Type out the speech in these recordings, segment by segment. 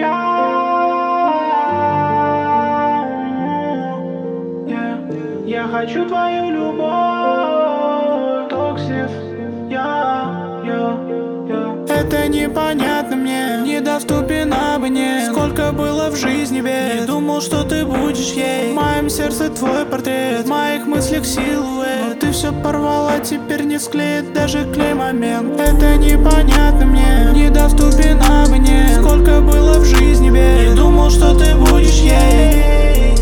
Я хочу твою любовь, токсис. Это непонятно мне, недоступен обне. Сколько было в жизни бед, не думал, что ты будешь ей. В моем сердце твой портрет, в моих мыслях силуэт. Но ты все порвала, теперь не склеит даже клей момент. Это непонятно мне, недоступен обне. Сколько было в жизни бед, не думал, что ты будешь ей.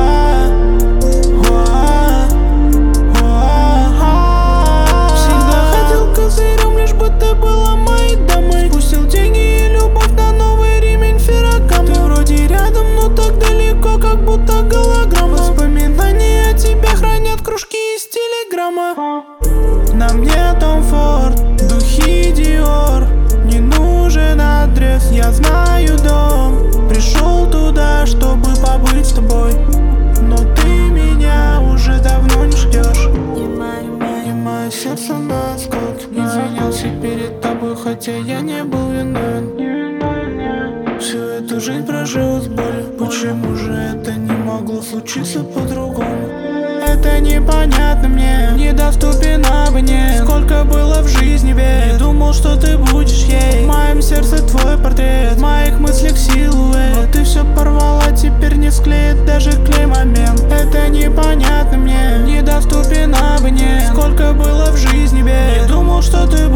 Всегда хотел козырем, лишь бы ты была моей дамой. Пустил деньги и любовь на новый ремень Феррагама. Ты вроде рядом, но так далеко, как будто голограмма. Воспоминания о тебе хранят кружки из телеграмма. На мне Том Форд, духи Диор. Не нужен адрес, я знаю дом. Пришел туда, чтобы побыть с тобой, но ты меня уже давно не ждешь. И мое сердце на осколки. Извинялся перед тобой, хотя я не был виновен. Всю эту жизнь прожил с болью. Почему же это не могло случиться по-другому? Это непонятно мне, недоступен обне. Сколько было в жизни бед, не думал, что ты будешь ей. В моем сердце твой портрет, в моих мыслях силуэт. Но ты все порвала, теперь не склеит даже клей момент. Это непонятно мне, недоступен обне. Сколько было в жизни бед, не думал, что ты